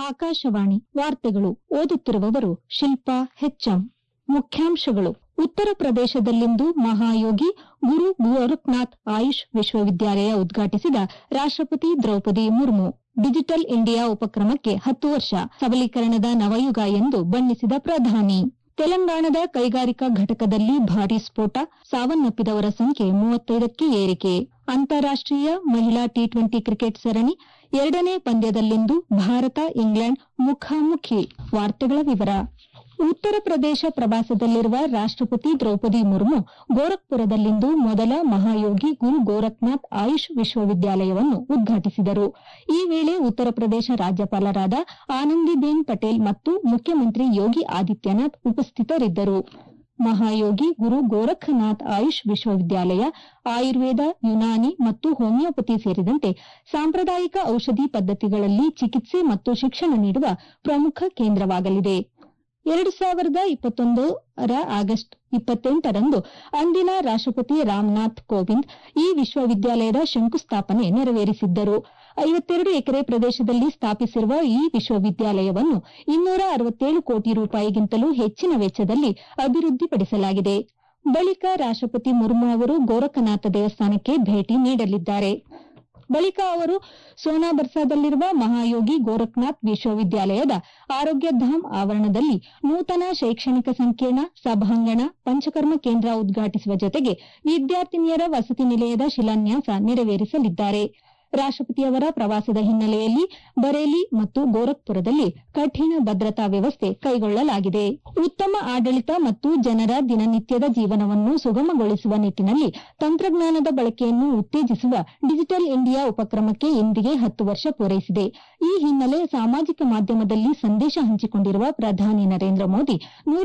ಆಕಾಶವಾಣಿ ವಾರ್ತೆಗಳು ಓದುತ್ತಿರುವವರು ಶಿಲ್ಪಾ ಹೆಚ್ಎಂ. ಮುಖ್ಯಾಂಶಗಳು. ಉತ್ತರ ಪ್ರದೇಶದಲ್ಲಿಂದು ಮಹಾಯೋಗಿ ಗುರು ಗೋರಖ್ನಾಥ್ ಆಯುಷ್ ವಿಶ್ವವಿದ್ಯಾಲಯ ಉದ್ಘಾಟಿಸಿದ ರಾಷ್ಟಪತಿ ದ್ರೌಪದಿ ಮುರ್ಮು. ಡಿಜಿಟಲ್ ಇಂಡಿಯಾ ಉಪಕ್ರಮಕ್ಕೆ 10 ವರ್ಷ, ಸಬಲೀಕರಣದ ನವಯುಗ ಎಂದು ಬಣ್ಣಿಸಿದ ಪ್ರಧಾನಿ. ತೆಲಂಗಾಣದ ಕೈಗಾರಿಕಾ ಘಟಕದಲ್ಲಿ ಭಾರೀ ಸ್ಫೋಟ, ಸಾವನ್ನಪ್ಪಿದವರ ಸಂಖ್ಯೆ 35ಕ್ಕೆ ಏರಿಕೆ. ಅಂತಾರಾಷ್ಟೀಯ ಮಹಿಳಾ ಟಿ20 ಕ್ರಿಕೆಟ್ ಸರಣಿ 2ನೇ ಪಂದ್ಯದಲ್ಲಿಂದು ಭಾರತ ಇಂಗ್ಲೆಂಡ್ ಮುಖಾಮುಖಿ. ವಾರ್ತೆಗಳ ವಿವರ. ಉತ್ತರ ಪ್ರದೇಶ ಪ್ರವಾಸದಲ್ಲಿರುವ ರಾಷ್ಟಪತಿ ದ್ರೌಪದಿ ಮುರ್ಮು ಗೋರಖ್ಪುರದಲ್ಲಿಂದು ಮೊದಲ ಮಹಾಯೋಗಿ ಗುರು ಗೋರಖ್ನಾಥ್ ಆಯುಷ್ ವಿಶ್ವವಿದ್ಯಾಲಯವನ್ನು ಉದ್ಘಾಟಿಸಿದರು. ಈ ವೇಳೆ ಉತ್ತರ ಪ್ರದೇಶ ರಾಜ್ಯಪಾಲರಾದ ಆನಂದಿಬೆನ್ ಪಟೇಲ್ ಮತ್ತು ಮುಖ್ಯಮಂತ್ರಿ ಯೋಗಿ ಆದಿತ್ಯನಾಥ್ ಉಪಸ್ಥಿತರಿದ್ದರು. ಮಹಾಯೋಗಿ ಗುರು ಗೋರಖ್ನಾಥ್ ಆಯುಷ್ ವಿಶ್ವವಿದ್ಯಾಲಯ ಆಯುರ್ವೇದ, ಯುನಾನಿ ಮತ್ತು ಹೋಮಿಯೋಪತಿ ಸೇರಿದಂತೆ ಸಾಂಪ್ರದಾಯಿಕ ಔಷಧಿ ಪದ್ದತಿಗಳಲ್ಲಿ ಚಿಕಿತ್ಸೆ ಮತ್ತು ಶಿಕ್ಷಣ ನೀಡುವ ಪ್ರಮುಖ ಕೇಂದ್ರವಾಗಲಿದೆ. 2021 ಆಗಸ್ಟ್ 28ರಂದು ಅಂದಿನ ರಾಷ್ಟಪತಿ ರಾಮನಾಥ್ ಕೋವಿಂದ್ ಈ ವಿಶ್ವವಿದ್ಯಾಲಯದ ಶಂಕುಸ್ಥಾಪನೆ ನೆರವೇರಿಸಿದ್ದರು. 52 ಎಕರೆ ಪ್ರದೇಶದಲ್ಲಿ ಸ್ಥಾಪಿಸಿರುವ ಈ ವಿಶ್ವವಿದ್ಯಾಲಯವನ್ನು 267 ಕೋಟಿ ರೂಪಾಯಿಗಿಂತಲೂ ಹೆಚ್ಚಿನ ವೆಚ್ಚದಲ್ಲಿ ಅಭಿವೃದ್ಧಿಪಡಿಸಲಾಗಿದೆ. ಬಳಿಕ ರಾಷ್ಟಪತಿ ಮುರ್ಮು ಅವರು ಗೋರಖನಾಥ ದೇವಸ್ಥಾನಕ್ಕೆ ಭೇಟಿ ನೀಡಲಿದ್ದಾರೆ. ಬಳಿಕ ಅವರು ಸೋನಾಬರ್ಸಾದಲ್ಲಿರುವ ಮಹಾಯೋಗಿ ಗೋರಖ್ನಾಥ್ ವಿಶ್ವವಿದ್ಯಾಲಯದ ಆರೋಗ್ಯಧಾಮ್ ಆವರಣದಲ್ಲಿ ನೂತನ ಶೈಕ್ಷಣಿಕ ಸಂಕೀರ್ಣ, ಸಭಾಂಗಣ, ಪಂಚಕರ್ಮ ಕೇಂದ್ರ ಉದ್ಘಾಟಿಸುವ ಜೊತೆಗೆ ವಿದ್ಯಾರ್ಥಿನಿಯರ ವಸತಿ ನಿಲಯದ ಶಿಲಾನ್ಯಾಸ ನೆರವೇರಿಸಲಿದ್ದಾರೆ. ರಾಷ್ಟಪತಿಯವರ ಪ್ರವಾಸದ ಹಿನ್ನೆಲೆಯಲ್ಲಿ ಬರೇಲಿ ಮತ್ತು ಗೋರಖ್ಪುರದಲ್ಲಿ ಕಠಿಣ ಭದ್ರತಾ ವ್ಯವಸ್ಥೆ ಕೈಗೊಳ್ಳಲಾಗಿದೆ. ಉತ್ತಮ ಆಡಳಿತ ಮತ್ತು ಜನರ ದಿನನಿತ್ಯದ ಜೀವನವನ್ನು ಸುಗಮಗೊಳಿಸುವ ನಿಟ್ಟಿನಲ್ಲಿ ತಂತ್ರಜ್ಞಾನದ ಬಳಕೆಯನ್ನು ಉತ್ತೇಜಿಸುವ ಡಿಜಿಟಲ್ ಇಂಡಿಯಾ ಉಪಕ್ರಮಕ್ಕೆ ಇಂದಿಗೆ 10 ವರ್ಷ ಪೂರೈಸಿದೆ. ಈ ಹಿನ್ನೆಲೆ ಸಾಮಾಜಿಕ ಮಾಧ್ಯಮದಲ್ಲಿ ಸಂದೇಶ ಹಂಚಿಕೊಂಡಿರುವ ಪ್ರಧಾನಿ ನರೇಂದ್ರ ಮೋದಿ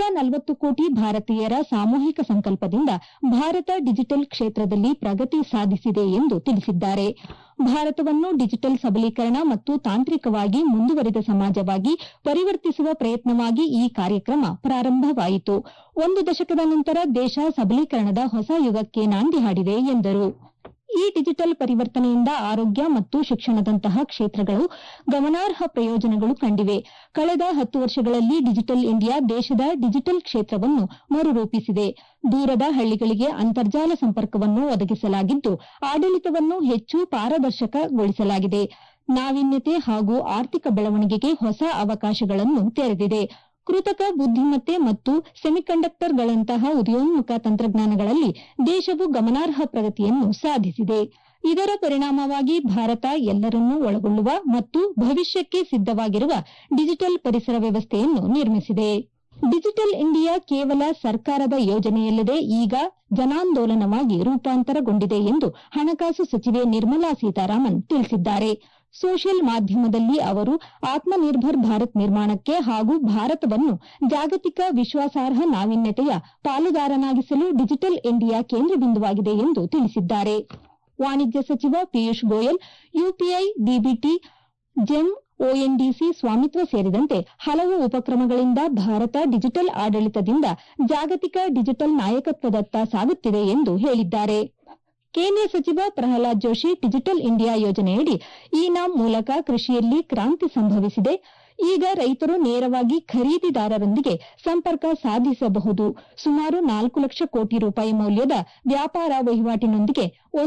140 ಕೋಟಿ ಭಾರತೀಯರ ಸಾಮೂಹಿಕ ಸಂಕಲ್ಪದಿಂದ ಭಾರತ ಡಿಜಿಟಲ್ ಕ್ಷೇತ್ರದಲ್ಲಿ ಪ್ರಗತಿ ಸಾಧಿಸಿದೆ ಎಂದು ತಿಳಿಸಿದ್ದಾರೆ. ಭಾರತವನ್ನು ಡಿಜಿಟಲ್ ಸಬಲೀಕರಣ ಮತ್ತು ತಾಂತ್ರಿಕವಾಗಿ ಮುಂದುವರಿದ ಸಮಾಜವಾಗಿ ಪರಿವರ್ತಿಸುವ ಪ್ರಯತ್ನವಾಗಿ ಈ ಕಾರ್ಯಕ್ರಮ ಪ್ರಾರಂಭವಾಯಿತು. 1 ದಶಕದ ನಂತರ ದೇಶ ಸಬಲೀಕರಣದ ಹೊಸ ಯುಗಕ್ಕೆ ನಾಂದಿ ಹಾಡಿದೆ ಎಂದರು. ಈ ಡಿಜಿಟಲ್ ಪರಿವರ್ತನೆಯಿಂದ ಆರೋಗ್ಯ ಮತ್ತು ಶಿಕ್ಷಣದಂತಹ ಕ್ಷೇತ್ರಗಳು ಗಮನಾರ್ಹ ಪ್ರಯೋಜನಗಳು ಕಂಡಿವೆ. ಕಳೆದ 10 ವರ್ಷಗಳಲ್ಲಿ ಡಿಜಿಟಲ್ ಇಂಡಿಯಾ ದೇಶದ ಡಿಜಿಟಲ್ ಕ್ಷೇತ್ರವನ್ನು ಮರುರೂಪಿಸಿದೆ. ದೂರದ ಹಳ್ಳಿಗಳಿಗೆ ಅಂತರ್ಜಾಲ ಸಂಪರ್ಕವನ್ನು ಒದಗಿಸಲಾಗಿದ್ದು, ಆಡಳಿತವನ್ನು ಹೆಚ್ಚು ಪಾರದರ್ಶಕಗೊಳಿಸಲಾಗಿದೆ. ನಾವೀನ್ಯತೆ ಹಾಗೂ ಆರ್ಥಿಕ ಬೆಳವಣಿಗೆಗೆ ಹೊಸ ಅವಕಾಶಗಳನ್ನು ತೆರೆದಿದೆ. ಕೃತಕ ಬುದ್ದಿಮತ್ತೆ ಮತ್ತು ಸೆಮಿಕಂಡಕ್ಟರ್ಗಳಂತಹ ಉದಯೋನ್ಮುಖ ತಂತ್ರಜ್ಞಾನಗಳಲ್ಲಿ ದೇಶವು ಗಮನಾರ್ಹ ಪ್ರಗತಿಯನ್ನು ಸಾಧಿಸಿದೆ. ಇದರ ಪರಿಣಾಮವಾಗಿ ಭಾರತ ಎಲ್ಲರನ್ನೂ ಒಳಗೊಳ್ಳುವ ಮತ್ತು ಭವಿಷ್ಯಕ್ಕೆ ಸಿದ್ದವಾಗಿರುವ ಡಿಜಿಟಲ್ ಪರಿಸರ ವ್ಯವಸ್ಥೆಯನ್ನು ನಿರ್ಮಿಸಿದೆ. ಡಿಜಿಟಲ್ ಇಂಡಿಯಾ ಕೇವಲ ಸರ್ಕಾರದ ಯೋಜನೆಯಲ್ಲದೆ ಈಗ ಜನಾಂದೋಲನವಾಗಿ ರೂಪಾಂತರಗೊಂಡಿದೆ ಎಂದು ಹಣಕಾಸು ಸಚಿವೆ ನಿರ್ಮಲಾ ಸೀತಾರಾಮನ್ ತಿಳಿಸಿದ್ದಾರೆ. ಸೋಷಿಯಲ್ ಮಾಧ್ಯಮದಲ್ಲಿ ಅವರು ಆತ್ಮನಿರ್ಭರ್ ಭಾರತ್ ನಿರ್ಮಾಣಕ್ಕೆ ಹಾಗೂ ಭಾರತವನ್ನು ಜಾಗತಿಕ ವಿಶ್ವಾಸಾರ್ಹ ನಾವೀನ್ಯತೆಯ ಪಾಲುದಾರನಾಗಿಸಲು ಡಿಜಿಟಲ್ ಇಂಡಿಯಾ ಕೇಂದ್ರಬಿಂದುವಾಗಿದೆ ಎಂದು ತಿಳಿಸಿದ್ದಾರೆ. ವಾಣಿಜ್ಯ ಸಚಿವ Piyush Goyal UPI, DBT, GeM, ONDC Svamitva ಸೇರಿದಂತೆ ಹಲವು ಉಪಕ್ರಮಗಳಿಂದ ಭಾರತ ಡಿಜಿಟಲ್ ಆಡಳಿತದಿಂದ ಜಾಗತಿಕ ಡಿಜಿಟಲ್ ನಾಯಕತ್ವದತ್ತ ಸಾಗುತ್ತಿದೆ ಎಂದು ಹೇಳಿದ್ದಾರೆ. ಕೇಂದ್ರ ಸಚಿವ ಪ್ರಹ್ಲಾದ್ ಜೋಶಿ ಡಿಜಿಟಲ್ ಇಂಡಿಯಾ ಯೋಜನೆಯಡಿ ಇ-ನಾಮ್ ಮೂಲಕ ಕೃಷಿಯಲ್ಲಿ ಕ್ರಾಂತಿ ಸಂಭವಿಸಿದೆ. ಈಗ ರೈತರು ನೇರವಾಗಿ ಖರೀದಿದಾರರೊಂದಿಗೆ ಸಂಪರ್ಕ ಸಾಧಿಸಬಹುದು. ಸುಮಾರು 4 ಲಕ್ಷ ಕೋಟಿ ರೂಪಾಯಿ ಮೌಲ್ಯದ ವ್ಯಾಪಾರ ವಹಿವಾಟಿನೊಂದಿಗೆ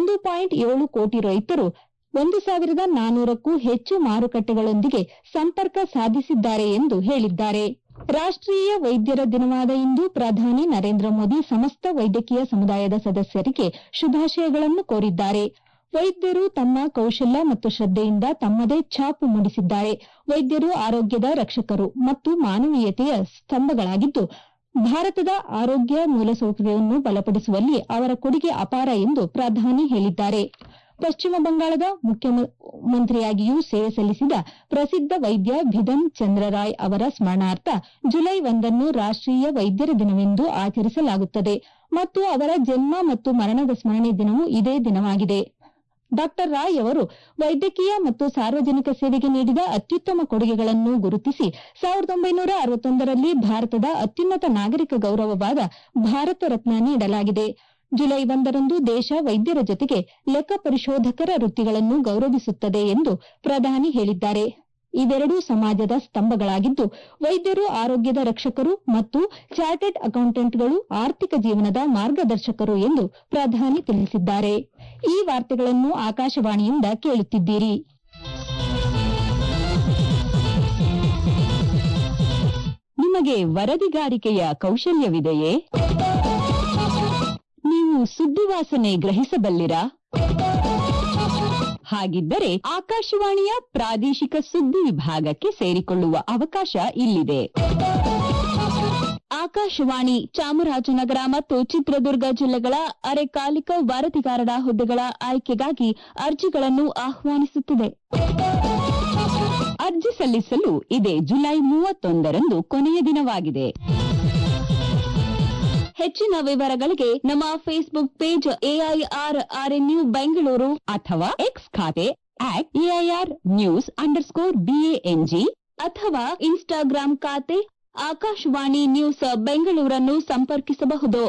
1.7 ಕೋಟಿ ರೈತರು 1,400ಕ್ಕೂ ಹೆಚ್ಚು ಮಾರುಕಟ್ಟೆಗಳೊಂದಿಗೆ ಸಂಪರ್ಕ ಸಾಧಿಸಿದ್ದಾರೆ ಎಂದು ಹೇಳಿದ್ದಾರೆ. ರಾಷ್ಟೀಯ ವೈದ್ಯರ ದಿನವಾದ ಇಂದು ಪ್ರಧಾನಿ ನರೇಂದ್ರ ಮೋದಿ ಸಮಸ್ತ ವೈದ್ಯಕೀಯ ಸಮುದಾಯದ ಸದಸ್ಯರಿಗೆ ಶುಭಾಶಯಗಳನ್ನು ಕೋರಿದ್ದಾರೆ. ವೈದ್ಯರು ತಮ್ಮ ಕೌಶಲ್ಯ ಮತ್ತು ಶ್ರದ್ಧೆಯಿಂದ ತಮ್ಮದೇ ಛಾಪು ಮೂಡಿಸಿದ್ದಾರೆ. ವೈದ್ಯರು ಆರೋಗ್ಯದ ರಕ್ಷಕರು ಮತ್ತು ಮಾನವೀಯತೆಯ ಸ್ತಂಭಗಳಾಗಿದ್ದು, ಭಾರತದ ಆರೋಗ್ಯ ಮೂಲಸೌಕರ್ಯವನ್ನು ಬಲಪಡಿಸುವಲ್ಲಿ ಅವರ ಕೊಡುಗೆ ಅಪಾರ ಎಂದು ಪ್ರಧಾನಿ ಹೇಳಿದ್ದಾರೆ. ಪಶ್ಚಿಮ ಬಂಗಾಳದ ಮುಖ್ಯಮಂತ್ರಿಯಾಗಿಯೂ ಸೇವೆ ಸಲ್ಲಿಸಿದ ಪ್ರಸಿದ್ದ ವೈದ್ಯ ಬಿಧನ್ ಚಂದ್ರ ರಾಯ್ ಅವರ ಸ್ಮರಣಾರ್ಥ ಜುಲೈ 1ನ್ನು ರಾಷ್ಟೀಯ ವೈದ್ಯರ ದಿನವೆಂದು ಆಚರಿಸಲಾಗುತ್ತದೆ ಮತ್ತು ಅವರ ಜನ್ಮ ಮತ್ತು ಮರಣದ ಸ್ಮರಣೆ ದಿನವೂ ಇದೇ ದಿನವಾಗಿದೆ. ಡಾ ರಾಯ್ ಅವರು ವೈದ್ಯಕೀಯ ಮತ್ತು ಸಾರ್ವಜನಿಕ ಸೇವೆಗೆ ನೀಡಿದ ಅತ್ಯುತ್ತಮ ಕೊಡುಗೆಗಳನ್ನು ಗುರುತಿಸಿ 1961ರಲ್ಲಿ ಭಾರತದ ಅತ್ಯುನ್ನತ ನಾಗರಿಕ ಗೌರವವಾದ ಭಾರತ ರತ್ನ ನೀಡಲಾಗಿದೆ. ಜುಲೈ 1ರಂದು ದೇಶ ವೈದ್ಯರ ಜೊತೆಗೆ ಲೆಕ್ಕ ಪರಿಶೋಧಕರ ವೃತ್ತಿಗಳನ್ನು ಗೌರವಿಸುತ್ತದೆ ಎಂದು ಪ್ರಧಾನಿ ಹೇಳಿದ್ದಾರೆ. ಇವೆರಡೂ ಸಮಾಜದ ಸ್ತಂಭಗಳಾಗಿದ್ದು ವೈದ್ಯರು ಆರೋಗ್ಯದ ರಕ್ಷಕರು ಮತ್ತು ಚಾರ್ಟೆಡ್ ಅಕೌಂಟೆಂಟ್ಗಳು ಆರ್ಥಿಕ ಜೀವನದ ಮಾರ್ಗದರ್ಶಕರು ಎಂದು ಪ್ರಧಾನಿ ತಿಳಿಸಿದ್ದಾರೆ. ಈ ವಾರ್ತೆಗಳನ್ನು ಆಕಾಶವಾಣಿಯಿಂದ ಕೇಳುತ್ತಿದ್ದೀರಿ. ನಿಮಗೆ ವರದಿಗಾರಿಕೆಯ ಕೌಶಲ್ಯವಿದೆಯೇ? ನೀವು ಸುದ್ದಿವಾಸನೆ ಗ್ರಹಿಸಬಲ್ಲಿರಾ? ಹಾಗಿದ್ದರೆ ಆಕಾಶವಾಣಿಯ ಪ್ರಾದೇಶಿಕ ಸುದ್ದಿ ವಿಭಾಗಕ್ಕೆ ಸೇರಿಕೊಳ್ಳುವ ಅವಕಾಶ ಇಲ್ಲಿದೆ. ಆಕಾಶವಾಣಿ ಚಾಮರಾಜನಗರ ಮತ್ತು ಚಿತ್ರದುರ್ಗ ಜಿಲ್ಲೆಗಳ ಅರೆಕಾಲಿಕ ವರದಿಗಾರರ ಹುದ್ದೆಗಳ ಆಯ್ಕೆಗಾಗಿ ಅರ್ಜಿಗಳನ್ನು ಆಹ್ವಾನಿಸುತ್ತಿದೆ. ಅರ್ಜಿ ಸಲ್ಲಿಸಲು ಇದೇ ಜುಲೈ 31ರಂದು ಕೊನೆಯ ದಿನವಾಗಿದೆ. ಹೆಚ್ಚಿನ ವಿವರಗಳಿಗೆ ನಮ್ಮ ಫೇಸ್ಬುಕ್ ಪೇಜ್ AIRRNU ಬೆಂಗಳೂರು ಅಥವಾ ಎಕ್ಸ್ ಖಾತೆ @AIRnews_BANG ಅಥವಾ ಇನ್ಸ್ಟಾಗ್ರಾಂ ಖಾತೆ ಆಕಾಶವಾಣಿ ನ್ಯೂಸ್ ಬೆಂಗಳೂರನ್ನು ಸಂಪರ್ಕಿಸಬಹುದು.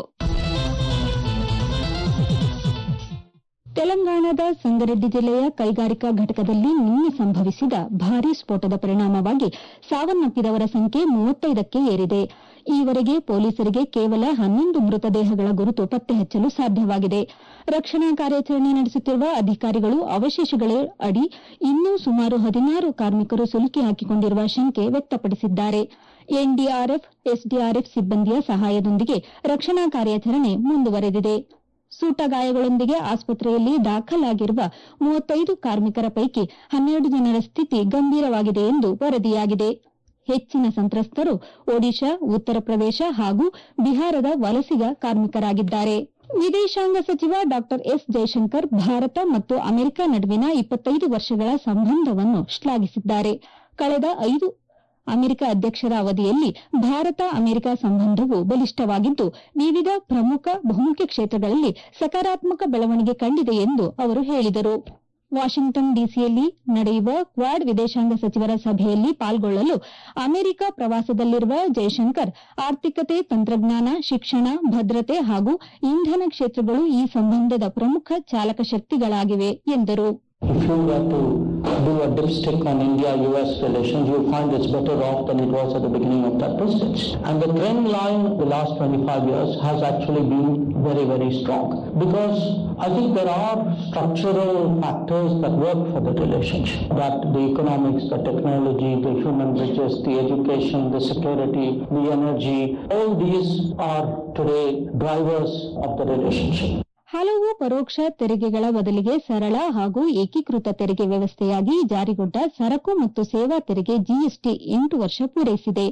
ತೆಲಂಗಾಣದ ಸಂಗಾರೆಡ್ಡಿ ಜಿಲ್ಲೆಯ ಕೈಗಾರಿಕಾ ಘಟಕದಲ್ಲಿ ನಿನ್ನೆ ಸಂಭವಿಸಿದ ಭಾರೀ ಸ್ಫೋಟದ ಪರಿಣಾಮವಾಗಿ ಸಾವನ್ನಪ್ಪಿದವರ ಸಂಖ್ಯೆ 35ಕ್ಕೆ ಏರಿದೆ. ಈವರೆಗೆ ಪೊಲೀಸರಿಗೆ ಕೇವಲ 11 ಮೃತದೇಹಗಳ ಗುರುತು ಪತ್ತೆ ಹಚ್ಚಲು ಸಾಧ್ಯವಾಗಿದೆ. ರಕ್ಷಣಾ ಕಾರ್ಯಾಚರಣೆ ನಡೆಸುತ್ತಿರುವ ಅಧಿಕಾರಿಗಳು ಅವಶೇಷಗಳ ಅಡಿ ಇನ್ನೂ ಸುಮಾರು 16 ಕಾರ್ಮಿಕರು ಸಿಲುಕಿ ಹಾಕಿಕೊಂಡಿರುವ ಶಂಕೆ ವ್ಯಕ್ತಪಡಿಸಿದ್ದಾರೆ. ಎನ್ಡಿಆರ್ಎಫ್, ಎಸ್ಡಿಆರ್ಎಫ್ ಸಿಬ್ಬಂದಿಯ ಸಹಾಯದೊಂದಿಗೆ ರಕ್ಷಣಾ ಕಾರ್ಯಾಚರಣೆ ಮುಂದುವರೆದಿದೆ. ಸೂಟ ಗಾಯಗಳೊಂದಿಗೆ ಆಸ್ಪತ್ರೆಯಲ್ಲಿ ದಾಖಲಾಗಿರುವ 35 ಕಾರ್ಮಿಕರ ಪೈಕಿ 12 ಜನರ ಸ್ಥಿತಿ ಗಂಭೀರವಾಗಿದೆ ಎಂದು ವರದಿಯಾಗಿದೆ. ಹೆಚ್ಚಿನ ಸಂತ್ರಸ್ತರು ಒಡಿಶಾ, ಉತ್ತರ ಪ್ರದೇಶ ಹಾಗೂ ಬಿಹಾರದ ವಲಸಿಗ ಕಾರ್ಮಿಕರಾಗಿದ್ದಾರೆ. ವಿದೇಶಾಂಗ ಸಚಿವ ಡಾ ಎಸ್ ಜೈಶಂಕರ್ ಭಾರತ ಮತ್ತು ಅಮೆರಿಕ ನಡುವಿನ 25 ವರ್ಷಗಳ ಸಂಬಂಧವನ್ನು ಶ್ಲಾಘಿಸಿದ್ದಾರೆ. ಕಳೆದ 5 ಅಮೆರಿಕ ಅಧ್ಯಕ್ಷರ ಅವಧಿಯಲ್ಲಿ ಭಾರತ ಅಮೆರಿಕ ಸಂಬಂಧವು ಬಲಿಷ್ಠವಾಗಿದ್ದು ವಿವಿಧ ಪ್ರಮುಖ ಬಹುಮುಖ್ಯ ಕ್ಷೇತ್ರಗಳಲ್ಲಿ ಸಕಾರಾತ್ಮಕ ಬೆಳವಣಿಗೆ ಕಂಡಿದೆ ಎಂದು ಅವರು ಹೇಳಿದರು. ವಾಷಿಂಗ್ಟನ್ ಡಿಸಿಯಲ್ಲಿ ನಡೆಯುವ ಕ್ವಾಡ್ ವಿದೇಶಾಂಗ ಸಚಿವರ ಸಭೆಯಲ್ಲಿ ಪಾಲ್ಗೊಳ್ಳಲು ಅಮೆರಿಕ ಪ್ರವಾಸದಲ್ಲಿರುವ ಜೈಶಂಕರ್ ಆರ್ಥಿಕತೆ, ತಂತ್ರಜ್ಞಾನ, ಶಿಕ್ಷಣ, ಭದ್ರತೆ ಹಾಗೂ ಇಂಧನ ಕ್ಷೇತ್ರಗಳು ಈ ಸಂಬಂಧದ ಪ್ರಮುಖ ಚಾಲಕ ಶಕ್ತಿಗಳಾಗಿವೆ ಎಂದರು. If you were to do a dipstick on India-US relations, you find it's better off than it was at the beginning of that presidency. And the trend line the last 25 years has actually been very, very strong. Because I think there are structural factors that work for the relationship. That the economics, the technology, the human riches, the education, the security, the energy, all these are today drivers of the relationship. ಹಲವು ಪರೋಕ್ಷ ತೆರಿಗೆಗಳ ಬದಲಿಗೆ ಸರಳ ಹಾಗೂ ಏಕೀಕೃತ ತೆರಿಗೆ ವ್ಯವಸ್ಥೆಯಾಗಿ ಜಾರಿಗೊಂಡ ಸರಕು ಮತ್ತು ಸೇವಾ ತೆರಿಗೆ ಜಿಎಸ್ಟಿ 8 ವರ್ಷ ಪೂರೈಸಿದೆ.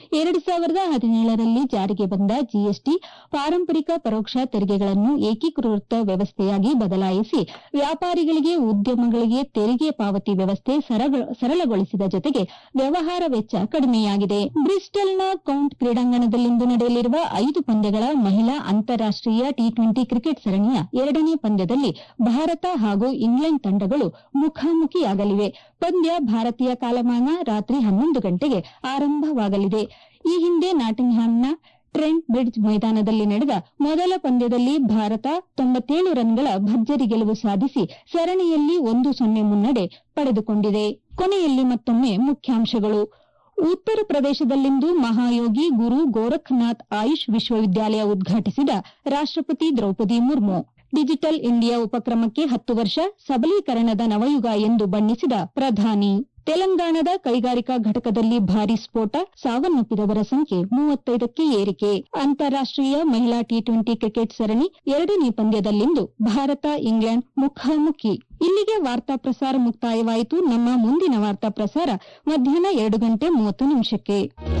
2017ರಲ್ಲಿ ಜಾರಿಗೆ ಬಂದ ಜಿಎಸ್ಟಿ ಪಾರಂಪರಿಕ ಪರೋಕ್ಷ ತೆರಿಗೆಗಳನ್ನು ಏಕೀಕೃತ ವ್ಯವಸ್ಥೆಯಾಗಿ ಬದಲಾಯಿಸಿ ವ್ಯಾಪಾರಿಗಳಿಗೆ, ಉದ್ಯಮಗಳಿಗೆ ತೆರಿಗೆ ಪಾವತಿ ವ್ಯವಸ್ಥೆ ಸರಳಗೊಳಿಸಿದ ಜೊತೆಗೆ ವ್ಯವಹಾರ ವೆಚ್ಚ ಕಡಿಮೆಯಾಗಿದೆ. ಬ್ರಿಸ್ಟಲ್ನ ಕೌಂಟ್ ಕ್ರೀಡಾಂಗಣದಲ್ಲಿಂದು ನಡೆಯಲಿರುವ 5 ಪಂದ್ಯಗಳ ಮಹಿಳಾ ಅಂತಾರಾಷ್ಟೀಯ ಟಿ20 ಕ್ರಿಕೆಟ್ ಸರಣಿಯ 2ನೇ ಪಂದ್ಯದಲ್ಲಿ ಭಾರತ ಹಾಗೂ ಇಂಗ್ಲೆಂಡ್ ತಂಡಗಳು ಮುಖಾಮುಖಿಯಾಗಲಿವೆ. ಪಂದ್ಯ ಭಾರತೀಯ ಕಾಲಮಾನ ರಾತ್ರಿ 11 ಗಂಟೆಗೆ ಆರಂಭವಾಗಲಿದೆ. ಈ ಹಿಂದೆ ನಾಟಿಂಗ್ಹ್ಯಾಮ್ನ ಟ್ರೆಂಟ್ ಬ್ರಿಡ್ಜ್ ಮೈದಾನದಲ್ಲಿ ನಡೆದ ಮೊದಲ ಪಂದ್ಯದಲ್ಲಿ ಭಾರತ 97 ರನ್ಗಳ ಭರ್ಜರಿ ಗೆಲುವು ಸಾಧಿಸಿ ಸರಣಿಯಲ್ಲಿ 1-0 ಮುನ್ನಡೆ ಪಡೆದುಕೊಂಡಿದೆ. ಕೊನೆಯಲ್ಲಿ ಮತ್ತೊಮ್ಮೆ ಮುಖ್ಯಾಂಶಗಳು. ಉತ್ತರ ಪ್ರದೇಶದಲ್ಲಿಂದು ಮಹಾಯೋಗಿ ಗುರು ಗೋರಖ್ನಾಥ್ ಆಯುಷ್ ವಿಶ್ವವಿದ್ಯಾಲಯ ಉದ್ಘಾಟಿಸಿದ ರಾಷ್ಟಪತಿ ದ್ರೌಪದಿ ಮುರ್ಮು. ಡಿಜಿಟಲ್ ಇಂಡಿಯಾ ಉಪಕ್ರಮಕ್ಕೆ 10 ವರ್ಷ, ಸಬಲೀಕರಣದ ನವಯುಗ ಎಂದು ಬಣ್ಣಿಸಿದ ಪ್ರಧಾನಿ. ತೆಲಂಗಾಣದ ಕೈಗಾರಿಕಾ ಘಟಕದಲ್ಲಿ ಭಾರೀ ಸ್ಫೋಟ, ಸಾವನ್ನಪ್ಪಿದವರ ಸಂಖ್ಯೆ 35ಕ್ಕೆ ಏರಿಕೆ. ಅಂತಾರಾಷ್ಟೀಯ ಮಹಿಳಾ ಟಿ20 ಕ್ರಿಕೆಟ್ ಸರಣಿ 2ನೇ ಪಂದ್ಯದಲ್ಲಿಂದು ಭಾರತ ಇಂಗ್ಲೆಂಡ್ ಮುಖಾಮುಖಿ. ಇಲ್ಲಿಗೆ ವಾರ್ತಾ ಪ್ರಸಾರ ಮುಕ್ತಾಯವಾಯಿತು. ನಮ್ಮ ಮುಂದಿನ ವಾರ್ತಾ ಪ್ರಸಾರ ಮಧ್ಯಾಹ್ನ 2:30 ನಿಮಿಷಕ್ಕೆ.